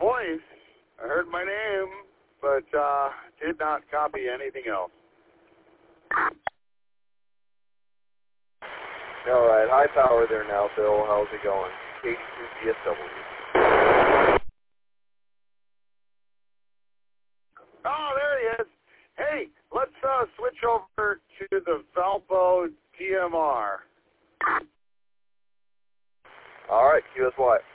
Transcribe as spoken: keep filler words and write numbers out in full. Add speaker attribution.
Speaker 1: voice. I heard my name, but uh, did not copy anything else.
Speaker 2: All right, high power there now, Bill. How's it going? eighty-two B S W.
Speaker 1: Oh, there he is. Hey, let's uh, switch over to the Valpo T M R.
Speaker 2: All right, Q S Y.